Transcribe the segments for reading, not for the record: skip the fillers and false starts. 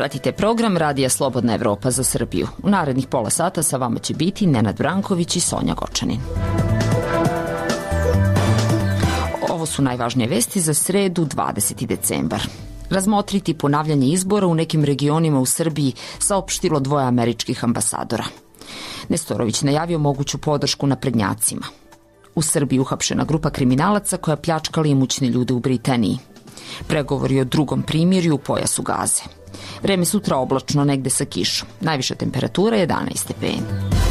Pratite program Radija Slobodna Evropa za Srbiju. U narednih pola sata sa vama će biti Nenad Branković i Sonja Gočanin. Ovo su najvažnije vesti za sredu 20. decembar. Razmotriti ponavljanje izbora u nekim regionima u Srbiji saopštilo dvoje američkih ambasadora. Nestorović najavio moguću podršku naprednjacima. U Srbiji uhapšena grupa kriminalaca koja pljačkala imućne ljude u Britaniji. Pregovori o drugom primirju u pojasu Gaze. Vreme sutra oblačno, negde sa kišom. Najviša temperatura 11 stepeni.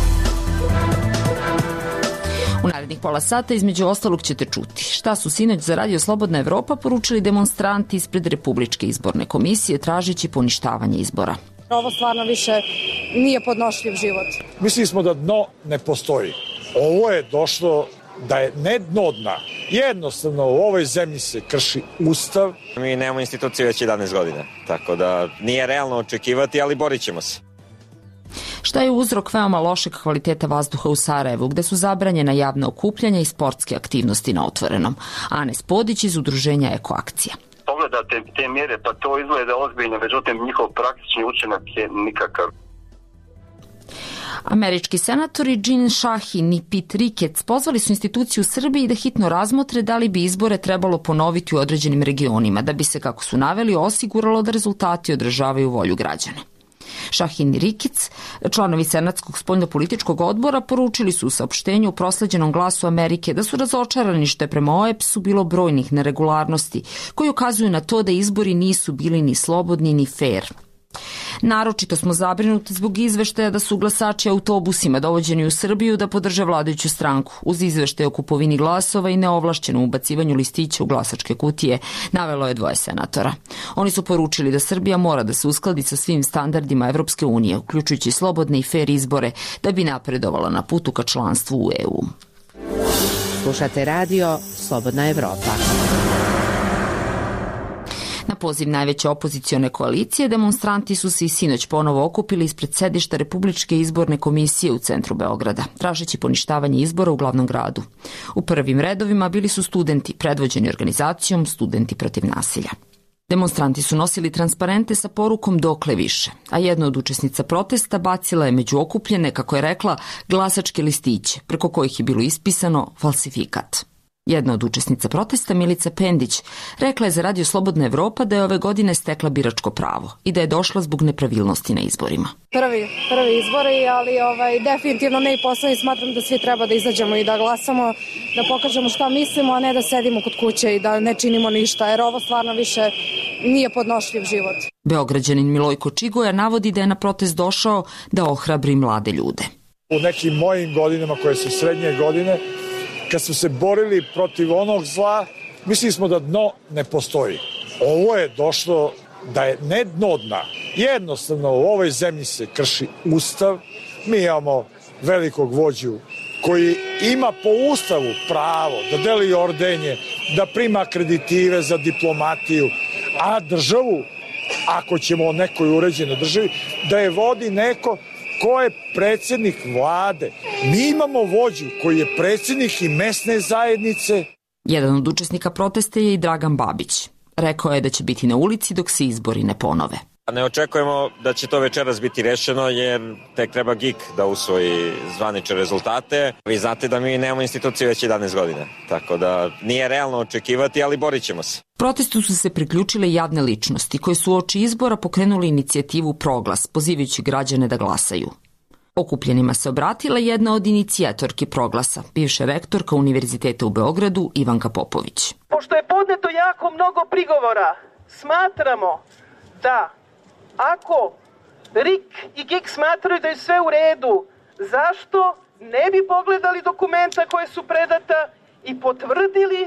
U narednih pola sata između ostalog ćete čuti šta su sinoć za Radio Slobodna Evropa poručili demonstranti ispred Republičke izborne komisije tražeći poništavanje izbora. Ovo stvarno više nije podnošljiv život. Mislili smo da dno ne postoji. Ovo je došlo da je ne dno dna. Jednostavno u ovoj zemlji se krši Ustav. Mi nemamo instituciju već 11 godina, tako da nije realno očekivati, ali borit ćemo se. Šta je uzrok veoma lošeg kvaliteta vazduha u Sarajevu, gde su zabranjena javna okupljanja i sportske aktivnosti na otvorenom? Anes Podić iz udruženja Ekoakcija. Pogledate te mjere, pa to izgleda ozbiljno, međutim njihov praktični učinak je nikakav. Američki senatori Jean Shaheen i Pete Ricketts pozvali su instituciju u Srbiji da hitno razmotre da li bi izbore trebalo ponoviti u određenim regionima, da bi se, kako su naveli, osiguralo da rezultati odražavaju volju građana. Shaheen i Ricketts, članovi Senatskog spoljnopolitičkog odbora, poručili su u saopštenju u prosleđenom Glasu Amerike da su razočarani što je prema OEBS-u bilo brojnih neregularnosti koji ukazuju na to da izbori nisu bili ni slobodni ni fair. Naročito smo zabrinuti zbog izveštaja da su glasači autobusima dovođeni u Srbiju da podrže vladajuću stranku, uz izveštaje o kupovini glasova i neovlašćenom ubacivanju listića u glasačke kutije, navelo je dvoje senatora. Oni su poručili da Srbija mora da se uskladi sa svim standardima Evropske unije, uključujući slobodne i fair izbore, da bi napredovala na putu ka članstvu u EU. Slušate radio Slobodna Evropa. Na poziv najveće opozicione koalicije, demonstranti su se i sinoć ponovo okupili ispred sedišta Republičke izborne komisije u centru Beograda, tražeći poništavanje izbora u glavnom gradu. U prvim redovima bili su studenti, predvođeni organizacijom Studenti protiv nasilja. Demonstranti su nosili transparente sa porukom dokle više, a jedna od učesnica protesta bacila je među okupljene, kako je rekla, glasačke listiće, preko kojih je bilo ispisano falsifikat. Jedna od učesnica protesta, Milica Pendić, rekla je za Radio Slobodna Evropa da je ove godine stekla biračko pravo i da je došla zbog nepravilnosti na izborima. Prvi izbori, ali definitivno ne i poslednji. Smatram da svi treba da izađemo i da glasamo, da pokažemo šta mislimo, a ne da sedimo kod kuće i da ne činimo ništa, jer ovo stvarno više nije podnošljiv život. Beograđanin Milojko Čigoja navodi da je na protest došao da ohrabri mlade ljude. U nekim mojim godinama, koje su srednje godine, kad smo se borili protiv onog zla, mislili smo da dno ne postoji. Ovo je došlo da je ne dno dna. Jednostavno u ovoj zemlji se krši Ustav. Mi imamo velikog vođu koji ima po Ustavu pravo da deli ordenje, da prima akreditive za diplomatiju, a državu, ako ćemo o nekoj uređenoj državi, da je vodi neko ko je predsjednik vlade. Mi imamo vođu koji je predsjednik i mesne zajednice. Jedan od učesnika protesta je i Dragan Babić. Rekao je da će biti na ulici dok se izbori ne ponove. Ne očekujemo da će to večeras biti rešeno, jer tek treba GIK da usvoji zvanične rezultate. Vi znate da mi nemamo instituciju već 11 godina, tako da nije realno očekivati, ali borit ćemo se. Protestu su se priključile javne ličnosti koje su uoči izbora pokrenuli inicijativu Proglas, pozivajući građane da glasaju. Okupljenima se obratila jedna od inicijatorki Proglasa, bivša rektorka Univerziteta u Beogradu Ivanka Popović. Pošto je podneto jako mnogo prigovora, smatramo da ako RIK i GIK smatraju da je sve u redu, zašto ne bi pogledali dokumenta koje su predata i potvrdili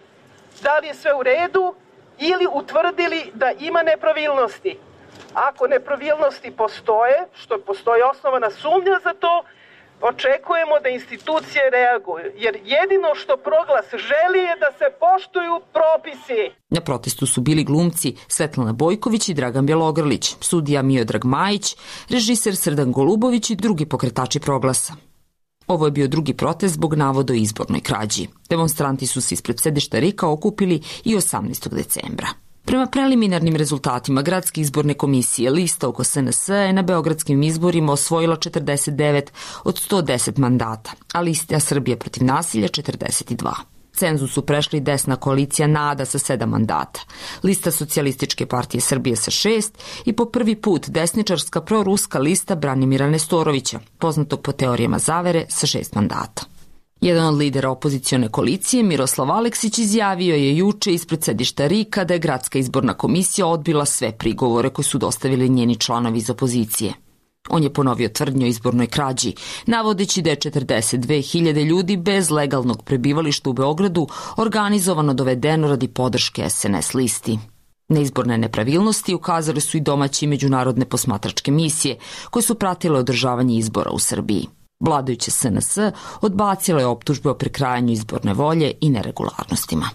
da li je sve u redu ili utvrdili da ima nepravilnosti? Ako nepravilnosti postoje, što postoji osnovana sumnja za to, očekujemo da institucije reaguju, jer jedino što Proglas želi je da se poštuju propisi. Na protestu su bili glumci Svetlana Bojković i Dragan Bjelogrlić, sudija Miodrag Majić, režiser Srdan Golubović i drugi pokretači Proglasa. Ovo je bio drugi protest zbog navoda o izbornoj krađi. Demonstranti su se ispred sedišta RIK-a okupili i 18. decembra. Prema preliminarnim rezultatima Gradske izborne komisije, lista oko SNS je na beogradskim izborima osvojila 49 od 110 mandata, a lista Srbija protiv nasilja 42. Cenzus su prešli desna koalicija NADA sa 7 mandata, lista Socijalističke partije Srbije sa 6 i po prvi put desničarska proruska lista Branimira Nestorovića, poznatog po teorijama zavere, sa 6 mandata. Jedan od lidera opozicione koalicije, Miroslav Aleksić, izjavio je juče ispred sedišta RIK-a da je Gradska izborna komisija odbila sve prigovore koje su dostavili njeni članovi iz opozicije. On je ponovio tvrdnju o izbornoj krađi, navodeći da je 42.000 ljudi bez legalnog prebivališta u Beogradu organizovano dovedeno radi podrške SNS listi. Na izborne nepravilnosti ukazali su i domaće i međunarodne posmatračke misije koje su pratile održavanje izbora u Srbiji. Vladajuće SNS odbacila je optužbe o prekrajanju izborne volje i neregularnostima.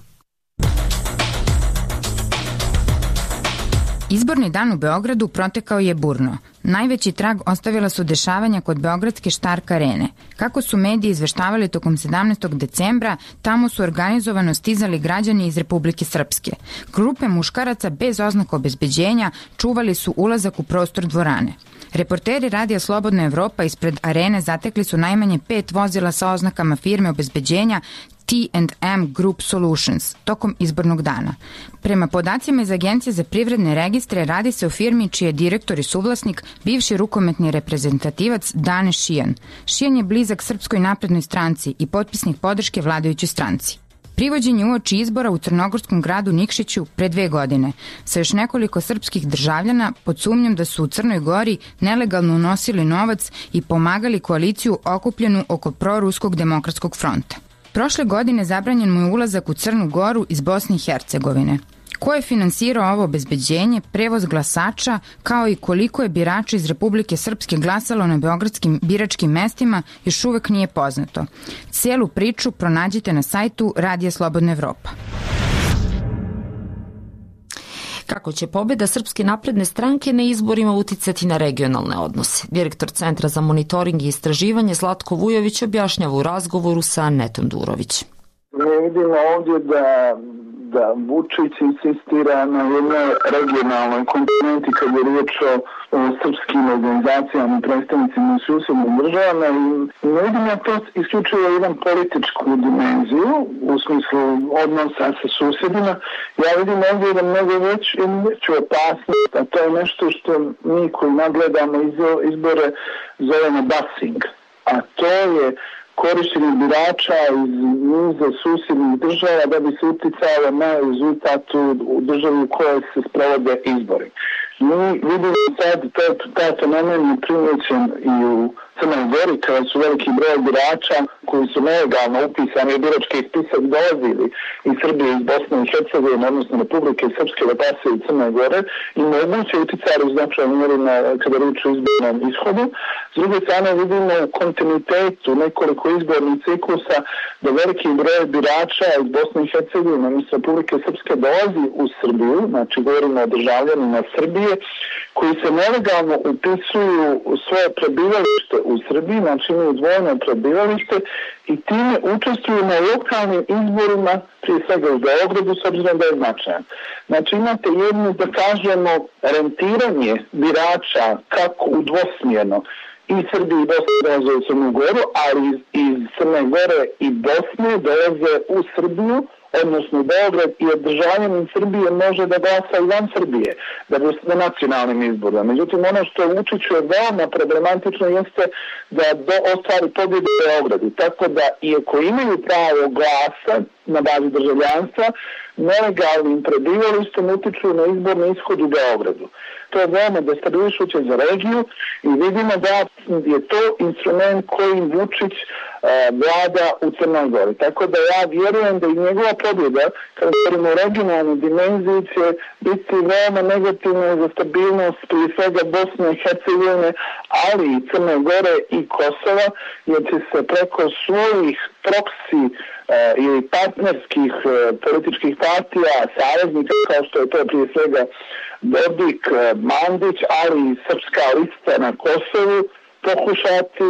Izborni dan u Beogradu protekao je burno. Najveći trag ostavila su dešavanja kod beogradske Štark arene. Kako su mediji izveštavali tokom 17. decembra, tamo su organizovano stizali građani iz Republike Srpske. Grupe muškaraca bez oznaka obezbeđenja čuvali su ulazak u prostor dvorane. Reporteri Radija Slobodna Evropa ispred arene zatekli su najmanje 5 vozila sa oznakama firme obezbeđenja T&M Group Solutions tokom izbornog dana. Prema podacima iz Agencije za privredne registre, radi se o firmi čiji je direktor i suvlasnik bivši rukometni reprezentativac Dane Šijan. Šijan je blizak Srpskoj naprednoj stranci i potpisnik podrške vladajućoj stranci. Privođen je uoči izbora u crnogorskom gradu Nikšiću pre 2 godine sa još nekoliko srpskih državljana pod sumnjom da su u Crnoj Gori nelegalno unosili novac i pomagali koaliciju okupljenu oko proruskog demokratskog fronta. Prošle godine zabranjen mu je ulazak u Crnu Goru iz Bosne i Hercegovine. Ko je finansirao ovo obezbeđenje, prevoz glasača, kao i koliko je birača iz Republike Srpske glasalo na beogradskim biračkim mestima, još uvek nije poznato. Cijelu priču pronađite na sajtu Radija Slobodna Evropa. Kako će pobjeda Srpske napredne stranke na izborima uticati na regionalne odnose? Direktor Centra za monitoring i istraživanje Zlatko Vujović objašnjava u razgovoru sa Netom Durović. Mi vidimo ovdje da Vučić insistira na jednoj regionalnoj komponenti kad je riječ o srpskim organizacijama i predstavnicima u susjednim državama i ne vidimo to isključivo jedan političku dimenziju u smislu odnosa sa susjedima. Ja vidim ovdje da mnogo veću opasnost, a to je nešto što mi koji nadgledamo izbore zovemo busing, a to je korištenje birača iz niza susjednih država da bi se uticalo na rezultat u državi u kojoj se sprovode izbori. Mi vidimo sad taj fenomen je primjećen i u Crnoj Gori kada su veliki broj birača koji su nelegalno upisani u birački spisak dolazili iz Srbije, iz Bosne i Hercegovine, odnosno Republike Srpske da pasaju u Crnoj Gore i moguće uticali u značajnoj mjeri kada riječ o izbornom ishodu. S druge strane vidimo u kontinuitetu nekoliko izbornih ciklusa da veliki broj birača iz Bosne i Hercegovine, odnosno Republike Srpske dolazi u Srbiju, znači govorimo o državljanima Srbije, koji se nelegalno upisuju u svoje prebivalište u Srbiji, znači imaju dvojno prebivalište i time učestvuju na lokalnim izborima, prije svega u Beogradu, s obzirom da je značajan. Znači imate jedno, da kažemo, rentiranje birača kako u dvosmjerno i Srbiji i Bosne dolaze u Crnu Goru, ali iz Crne Gore i Bosne dolaze u Srbiju, odnosno Beograd, i državljanin Srbije može da glasa i van Srbije, da bi na nacionalnim izborima. Međutim, ono što Vučiću je veoma problematično jeste da ostvari pobjedu u Beogradu. Tako da, iako imaju pravo glasa na bazi državljanstva, nelegalnim prebivalištem utiču na izborni ishod u Beogradu. To je veoma destabilišuće za regiju i vidimo da je to instrument kojim Vučić vlada u Crnoj Gori. Tako da ja vjerujem da i njegova pobjeda, kada govorimo o regionalnoj dimenziji, će biti veoma negativna za stabilnost prije svega Bosne i Hercegovine, ali i Crne Gore i Kosova, jer će se preko svojih proksi ili partnerskih političkih partija, saveznika, kao što je to prije svega Dodik, Mandić, ali i Srpska lista na Kosovu, pokušati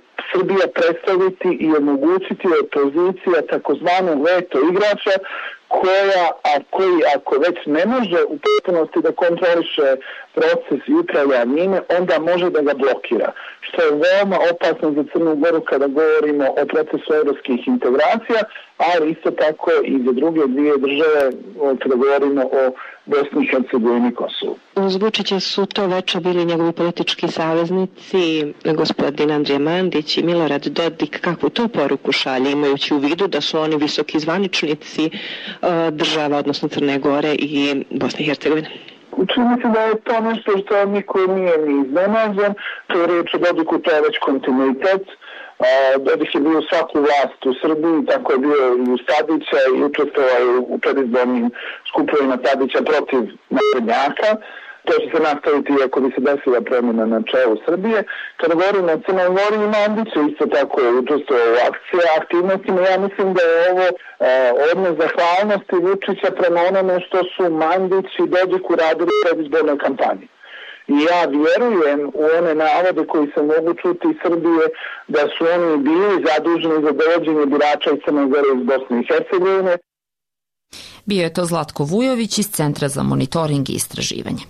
Srbija predstaviti i omogućiti opozicija takozvanog veto igrača koji ako već ne može u potpunosti da kontroliše proces i upravlja njime, onda može da ga blokira. Što je veoma opasno za Crnu Goru kada govorimo o procesu evropskih integracija, ali isto tako i za druge dvije države kada govorimo o Bosni i Hercegovini i Kosovu. Uz Vučića su to veče bili njegovi politički saveznici, gospodin Andrija Mandić i Milorad Dodik. Kakvu to poruku šalje, imajući u vidu da su oni visoki zvaničnici država, odnosno Crne Gore i Bosne i Hercegovine? Čini se da je to nešto što niko nije ni iznenađen. To je riječ o Dodiku, to je već kontinuitet. Dodik je bio svaku vlast u Srbiji, tako je bio i u Tadića i učestvovao u predizbornim skupovima Tadića protiv naprednjaka. To će se nastaviti ako bi se desila promjena na čelu Srbije. Kada govorimo o Crnoj Gori i Mandiću, isto tako je učestvovao u aktivnostima. Ja mislim da je ovo odnos zahvalnosti Vučića prema onome što su Mandić i Dodik uradili u predizbornoj kampanji. I ja vjerujem u one navode koji se mogu čuti iz Srbije da su oni bili zaduženi za dovođenje birača iz Crne Gore iz Bosne i Hercegovine. Bio je to Zlatko Vujović iz Centra za monitoring i istraživanje.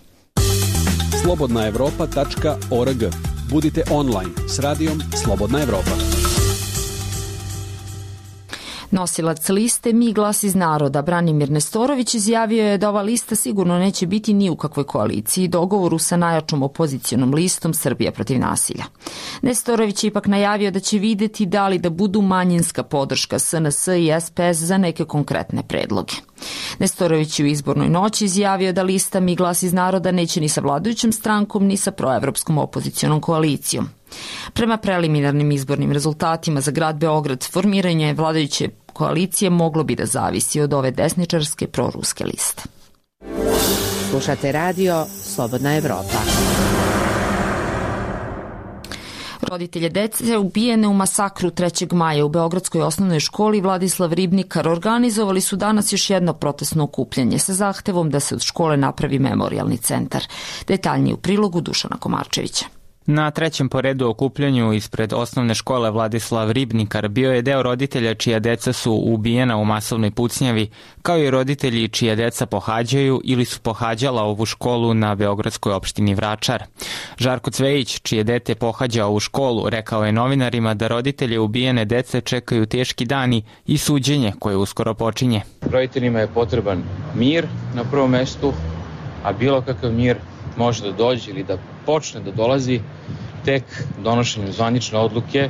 slobodnaevropa.org. Budite online s radijom Slobodna Evropa. Nosilac liste Mi glas iz naroda Branimir Nestorović izjavio je da ova lista sigurno neće biti ni u kakvoj koaliciji dogovoru sa najjačom opozicionom listom Srbija protiv nasilja. Nestorović je ipak najavio da će videti da li da budu manjinska podrška SNS i SPS za neke konkretne predloge. Nestorović je u izbornoj noći izjavio da lista Mi glas iz naroda neće ni sa vladajućom strankom ni sa proevropskom opozicionom koalicijom. Prema preliminarnim izbornim rezultatima za grad Beograd, formiranje vladajuće koalicije moglo bi da zavisi od ove desničarske proruske liste. Slušate radio Slobodna Evropa. Roditelje dece ubijene u masakru 3. maja u Beogradskoj osnovnoj školi Vladislav Ribnikar organizovali su danas još jedno protestno okupljanje sa zahtevom da se od škole napravi memorijalni centar. Detaljnije u prilogu Dušana Komarčevića. Na trećem po redu okupljanju ispred osnovne škole Vladislav Ribnikar bio je deo roditelja čija deca su ubijena u masovnoj pucnjavi, kao i roditelji čija deca pohađaju ili su pohađala ovu školu na beogradskoj opštini Vračar. Žarko Cvejić, čije dete pohađa ovu školu, rekao je novinarima da roditelje ubijene dece čekaju teški dani i suđenje koje uskoro počinje. Roditeljima je potreban mir na prvom mestu, a bilo kakav mir može da dođe ili da počne da dolazi tek donošenjem zvanične odluke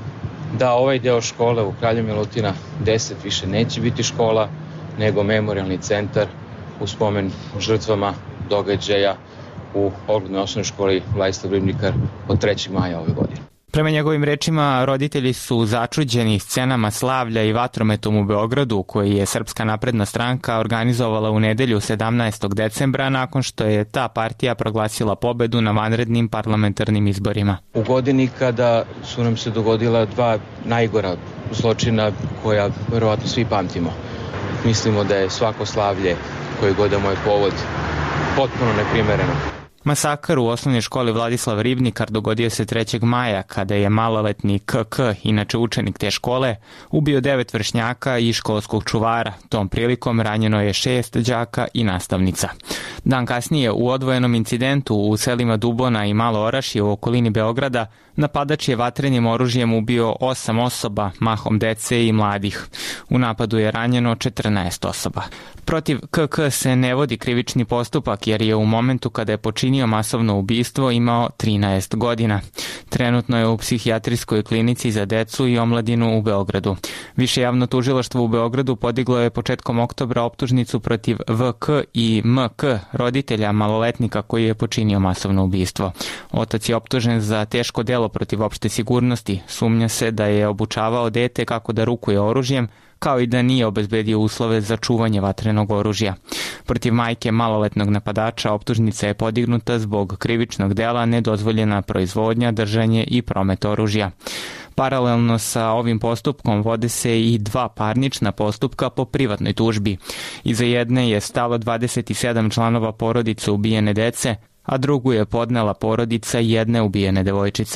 da ovaj deo škole u Kralja Milutina 10 više neće biti škola, nego memorijalni centar u spomen žrtvama događaja u oglednoj osnovnoj školi Vladislav Ribnikar od 3. maja ove godine. Prema njegovim rečima, roditelji su začuđeni scenama slavlja i vatrometom u Beogradu, koji je Srpska napredna stranka organizovala u nedelju 17. decembra nakon što je ta partija proglasila pobedu na vanrednim parlamentarnim izborima. U godini kada su nam se dogodila dva najgora zločina koja verovatno svi pamtimo. Mislimo da je svako slavlje koje god je moj povod potpuno neprimereno. Masakar u osnovnoj školi Vladislav Ribnikar dogodio se 3. maja kada je maloletni KK, inače učenik te škole, ubio 9 vršnjaka i školskog čuvara. Tom prilikom ranjeno je 6 đaka i nastavnica. Dan kasnije u odvojenom incidentu u selima Dubona i Malo Orašje u okolini Beograda napadač je vatrenim oružjem ubio 8 osoba, mahom dece i mladih. U napadu je ranjeno 14 osoba. Protiv KK se ne vodi krivični postupak jer je u momentu kada je počinio masovno ubistvo imao 13 godina. Trenutno je u psihijatrijskoj klinici za decu i omladinu u Beogradu. Više javno tužilaštvo u Beogradu podiglo je početkom oktobra optužnicu protiv VK i MK, roditelja maloletnika koji je počinio masovno ubistvo. Otac je optužen za teško delo protiv opšte sigurnosti. Sumnja se da je obučavao dete kako da rukuje oružjem, kao i da nije obezbedio uslove za čuvanje vatrenog oružja. Protiv majke maloletnog napadača optužnica je podignuta zbog krivičnog dela nedozvoljena proizvodnja, držanje i promet oružja. Paralelno sa ovim postupkom vode se i 2 parnična postupka po privatnoj tužbi. Iza jedne je stalo 27 članova porodice ubijene dece, a drugu je podnela porodica jedne ubijene devojčice.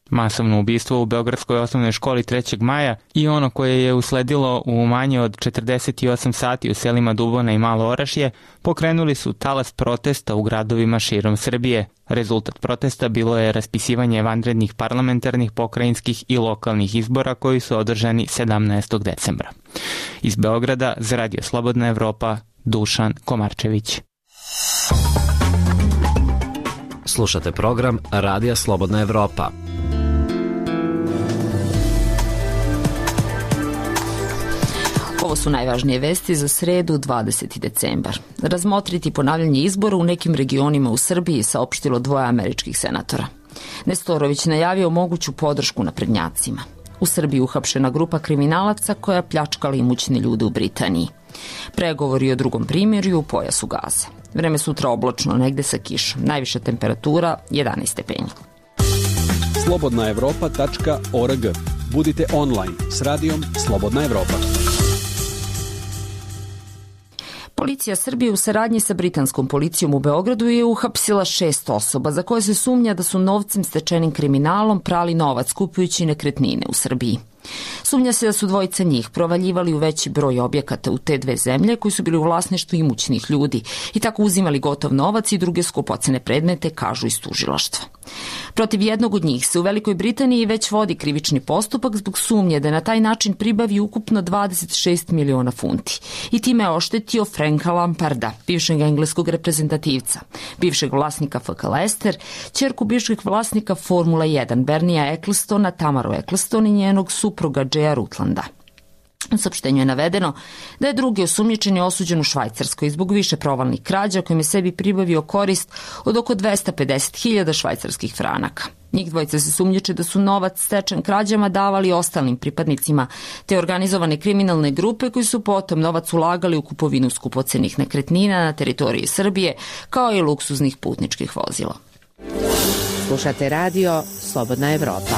Masovno ubistvo u Beogradskoj osnovnoj školi 3. maja i ono koje je usledilo u manje od 48 sati u selima Dubona i Malo Orašje pokrenuli su talas protesta u gradovima širom Srbije. Rezultat protesta bilo je raspisivanje vanrednih parlamentarnih, pokrajinskih i lokalnih izbora koji su održani 17. decembra. Iz Beograda za Radio Slobodna Evropa, Dušan Komarčević. Slušate program Radija Slobodna Evropa. Ovo su najvažnije vesti za sredu 20. decembar. Razmotriti ponavljanje izbora u nekim regionima u Srbiji, saopštilo 2 američkih senatora. Nestorović najavio moguću podršku naprednjacima. U Srbiji uhapšena grupa kriminalaca koja pljačkala imućne ljude u Britaniji. Pregovori o drugom primirju u pojasu Gaze. Vreme sutra oblačno, negde sa kišom. Najviša temperatura 11 stepeni. slobodnaevropa.org. Budite online s radijom Slobodna Evropa. Policija Srbije u saradnji sa britanskom policijom u Beogradu je uhapsila 6 osoba za koje se sumnja da su novcem stečenim kriminalom prali novac kupujući nekretnine u Srbiji. Sumnja se da su dvojica njih provaljivali u veći broj objekata u te 2 zemlje koji su bili u vlasništvu imućnih ljudi i tako uzimali gotov novac i druge skupocene predmete, kažu iz tužilaštva. Protiv jednog od njih se u Velikoj Britaniji već vodi krivični postupak zbog sumnje da je na taj način pribavio ukupno 26 miliona funti i time je oštetio Franka Lamparda, bivšeg engleskog reprezentativca, bivšeg vlasnika FK Leicester, ćerku bivšeg vlasnika Formula 1 Bernija Ecclestona, Tamaru Eccleston i njenog supruga Jaya Rutlanda. U saopštenju je navedeno da je drugi osumnjičeni osuđen u Švajcarskoj zbog više provalnih krađa kojim je sebi pribavio korist od oko 250.000 švajcarskih franaka. Njih dvojica se sumnjiče da su novac stečen krađama davali ostalim pripadnicima te organizovane kriminalne grupe koji su potom novac ulagali u kupovinu skupocenih nekretnina na teritoriji Srbije kao i luksuznih putničkih vozila. Slušate radio Slobodna Evropa.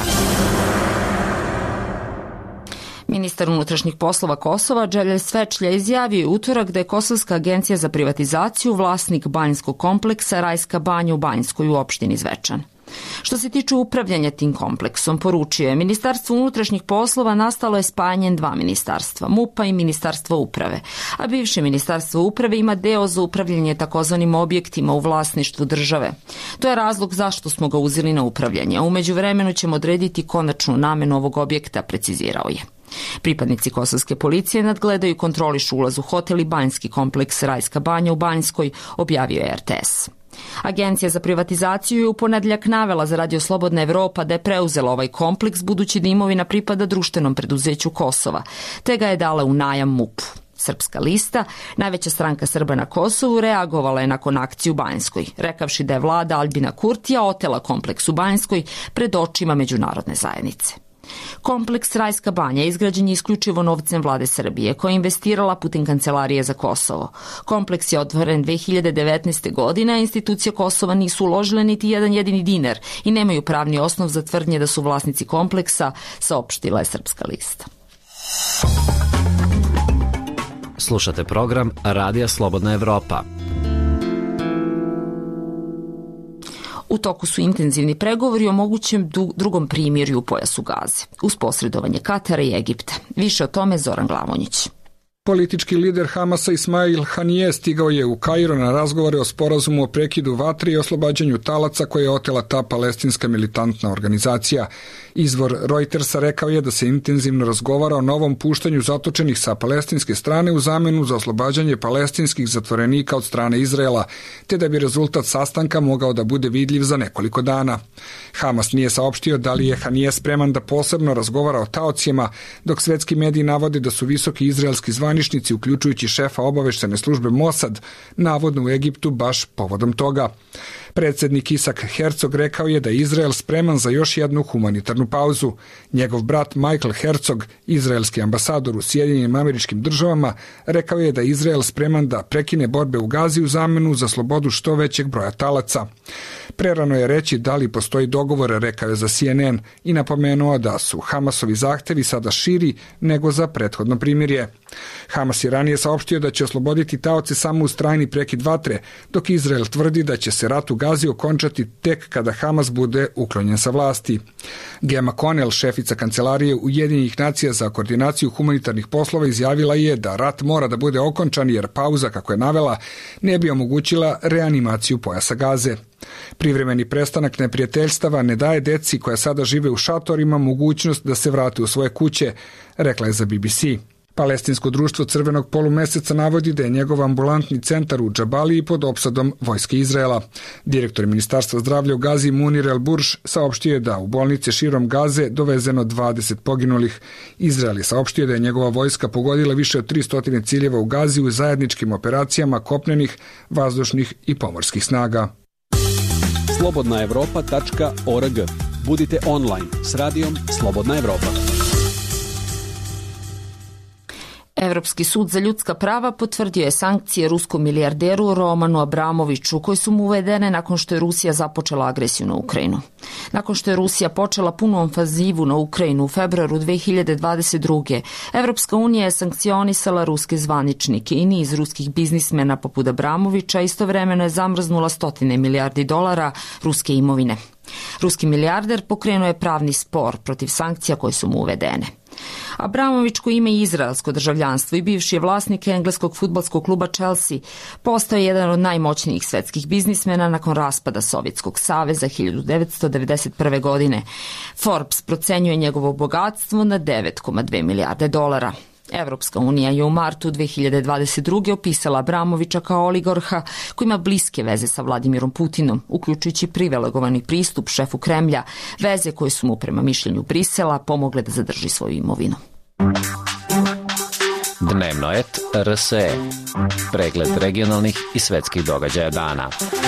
Ministar unutrašnjih poslova Kosova Dželja Svečlja izjavio je utorak da je Kosovska agencija za privatizaciju vlasnik banjskog kompleksa Rajska banja u Banjskoj u opštini Zvečan. Što se tiče upravljanja tim kompleksom, poručio je, Ministarstvo unutrašnjih poslova nastalo je spajanjem 2 ministarstva, MUP-a i Ministarstva uprave, a bivše Ministarstvo uprave ima deo za upravljanje takozvanim objektima u vlasništvu države. To je razlog zašto smo ga uzeli na upravljanje, a umeđu vremenu ćemo odrediti konačnu namenu ovog objekta, precizirao je. Pripadnici kosovske policije nadgledaju i kontrolišu ulaz u hotel i banjski kompleks Rajska banja u Banjskoj, objavio je RTS. Agencija za privatizaciju je u ponedjeljak navela za Radio Slobodna Evropa da je preuzela ovaj kompleks budući da imovina pripada društvenom preduzeću Kosova, te ga je dala u najam MUP-u. Srpska lista, najveća stranka Srba na Kosovu, reagovala je nakon akcije u Banjskoj, rekavši da je vlada Albina Kurtija otela kompleks u Banjskoj pred očima međunarodne zajednice. Kompleks Rajska banja izgrađen je isključivo novcem vlade Srbije, koja je investirala putem Kancelarije za Kosovo. Kompleks je otvoren 2019. godine, a institucije Kosova nisu uložile niti jedan jedini dinar i nemaju pravni osnov za tvrdnje da su vlasnici kompleksa, saopštila je Srpska lista. Slušate program Radija Slobodna Evropa. U toku su intenzivni pregovori o mogućem drugom primirju u pojasu Gaze, uz posredovanje Katara i Egipta. Više o tome Zoran Glavonjić. Politički lider Hamasa Ismail Hanije stigao je u Kairo na razgovore o sporazumu o prekidu vatre i oslobađanju talaca koje je otela ta palestinska militantna organizacija. Izvor Reutersa rekao je da se intenzivno razgovara o novom puštanju zatočenih sa palestinske strane u zamenu za oslobađanje palestinskih zatvorenika od strane Izraela, te da bi rezultat sastanka mogao da bude vidljiv za nekoliko dana. Hamas nije saopštio da li je Hanije spreman da posebno razgovara o taocima, dok svetski mediji navode da su visoki izraelski zvaničnici, uključujući šefa obaveštene službe Mossad, navodno u Egiptu baš povodom toga. Predsednik Isak Herzog rekao je da je Izrael spreman za još jednu humanitarnu pauzu. Njegov brat Michael Herzog, izraelski ambasador u Sjedinjenim Američkim Državama, rekao je da je Izrael spreman da prekine borbe u Gazi u zamenu za slobodu što većeg broja talaca. Prerano je reći da li postoji dogovor, rekao je za CNN i napomenuo da su Hamasovi zahtevi sada širi nego za prethodno primirje. Hamas je ranije saopštio da će osloboditi taoce samo uz trajni prekid vatre, dok Izrael tvrdi da će se rat u Gazi okončati tek kada Hamas bude uklonjen sa vlasti. Gema Konel, šefica Kancelarije Ujedinjenih nacija za koordinaciju humanitarnih poslova, izjavila je da rat mora da bude okončan jer pauza, kako je navela, ne bi omogućila reanimaciju pojasa Gaze. Privremeni prestanak neprijateljstava ne daje deci koja sada žive u šatorima mogućnost da se vrate u svoje kuće, rekla je za BBC. Palestinsko društvo Crvenog polumeseca navodi da je njegov ambulantni centar u Džabaliji pod opsadom vojske Izraela. Direktor Ministarstva zdravlja u Gazi Munir El Burš saopštio je da u bolnice širom Gaze dovezeno 20 poginulih. Izrael je saopštio da je njegova vojska pogodila više od 300 ciljeva u Gazi u zajedničkim operacijama kopnenih, vazdušnih i pomorskih snaga. slobodnaevropa.org. Budite online s radijom Slobodna Evropa. Evropski sud za ljudska prava potvrdio je sankcije ruskom milijarderu Romanu Abramoviću, koji su mu uvedene nakon što je Rusija započela agresiju na Ukrajinu. Nakon što je Rusija počela punu ofanzivu na Ukrajinu u februaru 2022. Evropska unija je sankcionisala ruske zvaničnike i niz ruskih biznismena poput Abramovića, istovremeno je zamrznula $100 milijardi ruske imovine. Ruski milijarder pokrenuo je pravni spor protiv sankcija koje su mu uvedene. Abramović, koji ima i izraelsko državljanstvo i bivši je vlasnik engleskog fudbalskog kluba Chelsea, postao je jedan od najmoćnijih svetskih biznismena nakon raspada Sovjetskog saveza 1991. godine. Forbes procenjuje njegovo bogatstvo na $9,2 milijarde. Evropska unija je u martu 2022. opisala Abramovića kao oligarha koji ima bliske veze sa Vladimirom Putinom, uključujući privilegovani pristup šefu Kremlja, veze koje su mu prema mišljenju Brisela pomogle da zadrži svoju imovinu. Dnevno et RSE. Pregled regionalnih i svetskih događaja dana.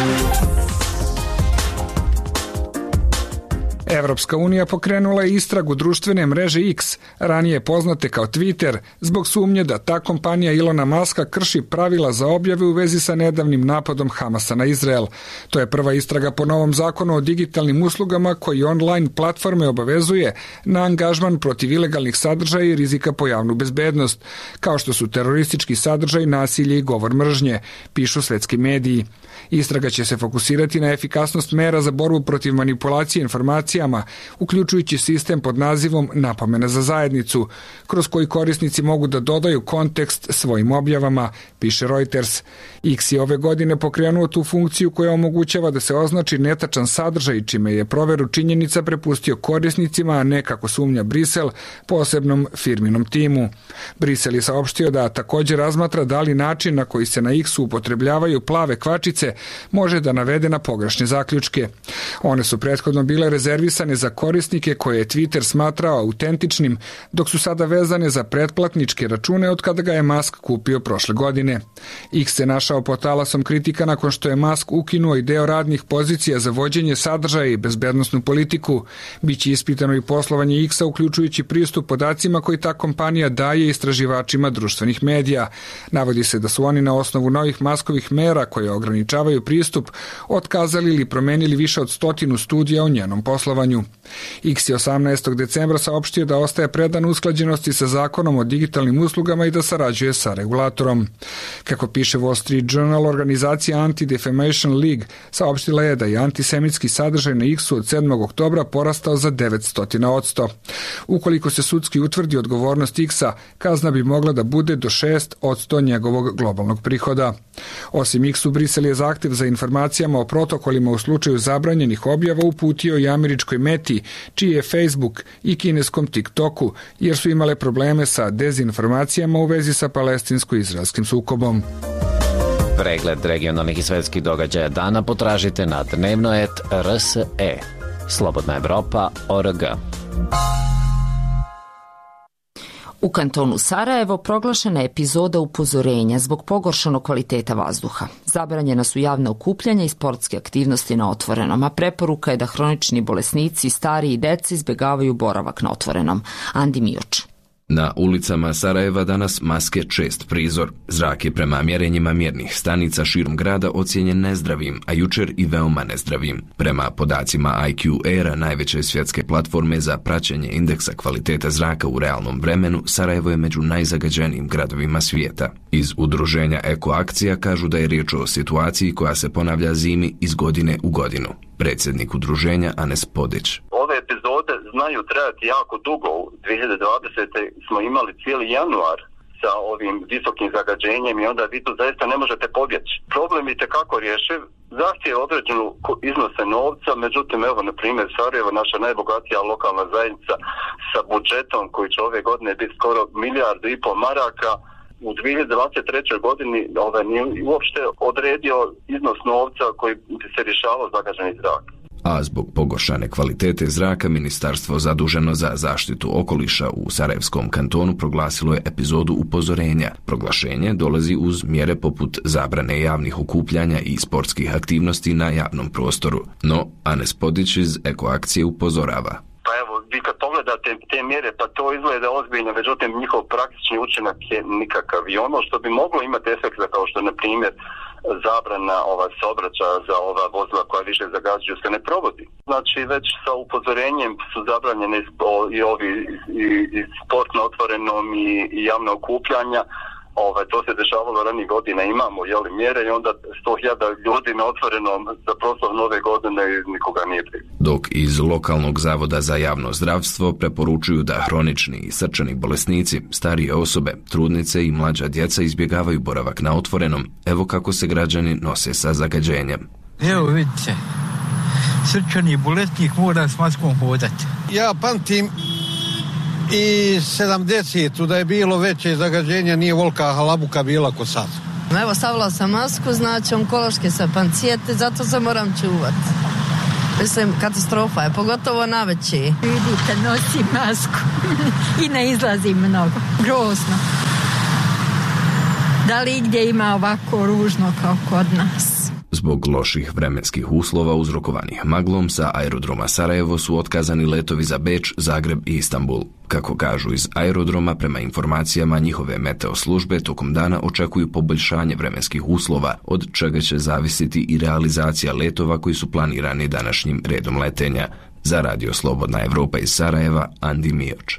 Evropska unija pokrenula je istragu društvene mreže X, ranije poznate kao Twitter, zbog sumnje da ta kompanija Ilona Maska krši pravila za objave u vezi sa nedavnim napadom Hamasa na Izrael. To je prva istraga po novom zakonu o digitalnim uslugama koji online platforme obavezuje na angažman protiv ilegalnih sadržaja i rizika po javnu bezbednost, kao što su teroristički sadržaj, nasilje i govor mržnje, pišu svetski mediji. Istraga će se fokusirati na efikasnost mera za borbu protiv manipulacije informacijama, uključujući sistem pod nazivom Napomena za zajednicu, kroz koji korisnici mogu da dodaju kontekst svojim objavama, piše Reuters. X je ove godine pokrenuo tu funkciju koja omogućava da se označi netačan sadržaj, čime je proveru činjenica prepustio korisnicima, a ne, kako sumnja Brisel, posebnom firminom timu. Brisel je saopštio da također razmatra da li način na koji se na X-u upotrebljavaju plave kvačice može da navede na pogrešne zaključke. One su prethodno bile rezervisane za korisnike koje je Twitter smatrao autentičnim, dok su sada vezane za pretplatničke račune od kada ga je Musk kupio prošle godine. X se našao pod talasom kritika nakon što je Musk ukinuo i deo radnih pozicija za vođenje sadržaja i bezbednosnu politiku. Biće ispitano i poslovanje X-a, uključujući pristup podacima koji ta kompanija daje istraživačima društvenih medija. Navodi se da su oni na osnovu novih Muskovih mera koje ograničavaju pristup otkazali ili promenili više od 100 studija o njenom poslovanju. X je 18. decembra saopštio da ostaje predan usklađenosti sa zakonom o digitalnim uslugama i da sarađuje sa regulatorom. Kako piše Wall Street Journal, organizacija Anti-Defamation League saopštila je da je antisemitski sadržaj na X-u od 7. oktobra porastao za 900%. Ukoliko se sudski utvrdi odgovornost X-a, kazna bi mogla da bude do 6% njegovog globalnog prihoda. Osim X-u, Brisel je zahtev za informacijama o protokolima u slučaju zabranjenih objava uputio i američkoj Meti, čiji je Facebook, i kineskom TikToku, jer su imale probleme sa dezinformacijama u vezi sa palestinsko-izraelskim sukobom. Pregled regionalnih i svetskih događaja dana potražite na dnevnoet.rse. slobodnaevropa.org. U kantonu Sarajevo proglašena je epizoda upozorenja zbog pogoršanog kvaliteta vazduha. Zabranjena su javna okupljanja i sportske aktivnosti na otvorenom, a preporuka je da hronični bolesnici, stariji i deca izbjegavaju boravak na otvorenom. Andi Mioč. Na ulicama Sarajeva danas maske čest prizor. Zrak je prema mjerenjima mjernih stanica širom grada ocijenjen nezdravim, a jučer i veoma nezdravim. Prema podacima IQ Aira, najveće svjetske platforme za praćenje indeksa kvalitete zraka u realnom vremenu, Sarajevo je među najzagađenijim gradovima svijeta. Iz udruženja Eko Akcija kažu da je riječ o situaciji koja se ponavlja zimi iz godine u godinu. Predsjednik udruženja Anes Podić. Ove epizode znaju trajati jako dugo. U 2020. smo imali cijeli januar sa ovim visokim zagađenjem i onda vi tu zaista ne možete pobjeći. Problem je tekako rješiv, zahtije određenu iznose novca, međutim evo na primjer Sarajevo, naša najbogatija lokalna zajednica sa budžetom koji će ove godine biti skoro 1,5 milijardu maraka, u 2023. godini nije uopšte odredio iznos novca koji bi se rješavao zagađeni zrak. A zbog pogoršane kvalitete zraka, ministarstvo zaduženo za zaštitu okoliša u Sarajevskom kantonu proglasilo je epizodu upozorenja. Proglašenje dolazi uz mjere poput zabrane javnih okupljanja i sportskih aktivnosti na javnom prostoru. No, Anes Podić iz Eko Akcije upozorava. Pa evo, vi kad pogledate te mjere, pa to izgleda ozbiljno, međutim njihov praktični učinak je nikakav. I ono što bi moglo imati efekta, kao što na primjer zabrana saobraćaja za ova vozila koja više zagađuju, se ne provodi. Znači već sa upozorenjem su zabranjene i sport na otvorenom i javna okupljanja. To se dešavalo ranih godina, imamo mjere i onda 100.000 ljudi na otvorenom za proslav nove godine i nikoga nije briga. Dok iz lokalnog zavoda za javno zdravstvo preporučuju da hronični i srčani bolesnici, starije osobe, trudnice i mlađa djeca izbjegavaju boravak na otvorenom, evo kako se građani nose sa zagađenjem. Evo vidite, srčani bolesnik mora s maskom hodati. Ja pamtim i 70. da je bilo veće zagađenje, nije volka halabuka bila ko sad. Evo, stavila sam masku, znači onkološke sam pancijete, zato se moram čuvati. Mislim, katastrofa je, pogotovo naveći. Vidite, nosim masku i ne izlazim mnogo. Grozno. Da li igdje ima ovako ružno kao kod nas? Zbog loših vremenskih uslova uzrokovanih maglom sa aerodroma Sarajevo su otkazani letovi za Beč, Zagreb i Istanbul. Kako kažu iz aerodroma, prema informacijama njihove meteo službe tokom dana očekuju poboljšanje vremenskih uslova, od čega će zavisiti i realizacija letova koji su planirani današnjim redom letenja. Za Radio Slobodna Evropa iz Sarajeva, Andi Mioč.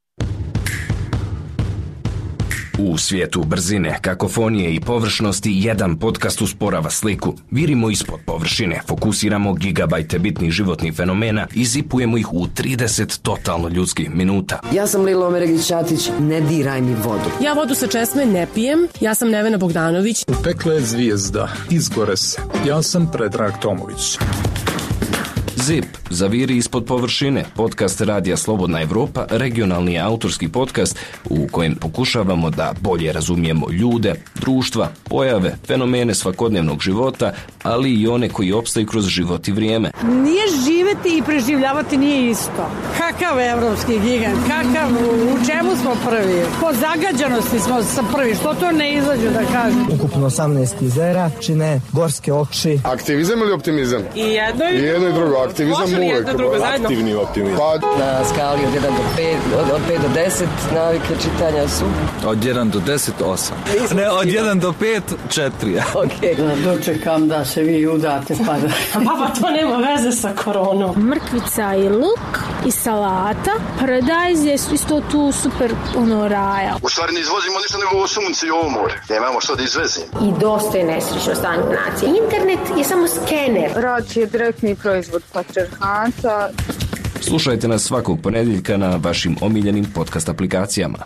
U svijetu brzine, kakofonije i površnosti jedan podcast usporava sliku. Virimo ispod površine, fokusiramo gigabajte bitnih životnih fenomena i zipujemo ih u 30 totalno ljudskih minuta. Ja sam Lilo Omeregić-Ćatić, ne diraj mi vodu. Ja vodu sa česme ne pijem, ja sam Nevena Bogdanović. Upekla je zvijezda, izgore se. Ja sam Predrag Tomović. ZIP, zaviri ispod površine, podcast Radija Slobodna Evropa, regionalni autorski podcast u kojem pokušavamo da bolje razumijemo ljude, društva, pojave, fenomene svakodnevnog života, ali i one koji opstaju kroz život i vrijeme. Nije živeti i preživljavati nije isto. Kakav evropski gigant, u čemu smo prvi? Po zagađanosti smo prvi, što to ne izađu da kažem? Ukupno 18 jezera, čine gorske oči. Aktivizam ili optimizam? I jedno i drugo. Aktivizam uvijek. Aktivni optimizam. Na skali od 1 do 5, od 5 do 10 navike čitanja su? Od 1 do 10, 8. Ne, od 1 do 5, 4. Ok. Dočekam da se vi udate pa da... Pa to nema veze sa koronom. Mrkvica i luk i salata. Paradajz je isto tu super raja. U stvari ne izvozimo ništa nego sunce i ovo more. Nemamo što da izvezimo. I dosta je nesrećno stanje nacije. Internet je samo skener. Rad je direktni proizvod patrijarhata. Slušajte nas svakog ponedjeljka na vašim omiljenim podcast aplikacijama.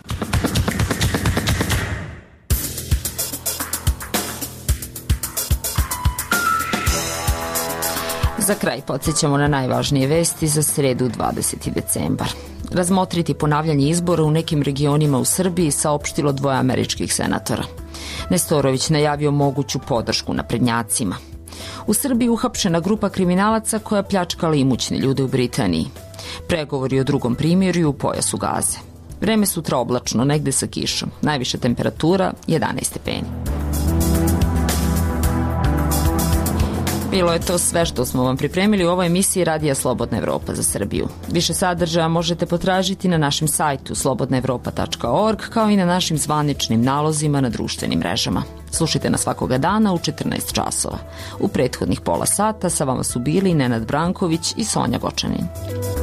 Za kraj podsjećamo na najvažnije vesti za sredu 20. decembar. Razmotriti ponavljanje izbora u nekim regionima u Srbiji saopštilo 2 američkih senatora. Nestorović najavio moguću podršku naprednjacima. U Srbiji uhapšena grupa kriminalaca koja pljačkala imućne ljude u Britaniji. Pregovori o drugom primirju u pojasu Gaze. Vreme sutra oblačno, negde sa kišom. Najviša temperatura 11 stepeni. Bilo je to sve što smo vam pripremili u ovoj emisiji Radija Slobodna Evropa za Srbiju. Više sadržaja možete potražiti na našem sajtu slobodnaevropa.org kao i na našim zvaničnim nalozima na društvenim mrežama. Slušajte nas svakoga dana u 14 časova. U prethodnih pola sata sa vama su bili Nenad Branković i Sonja Gočanin.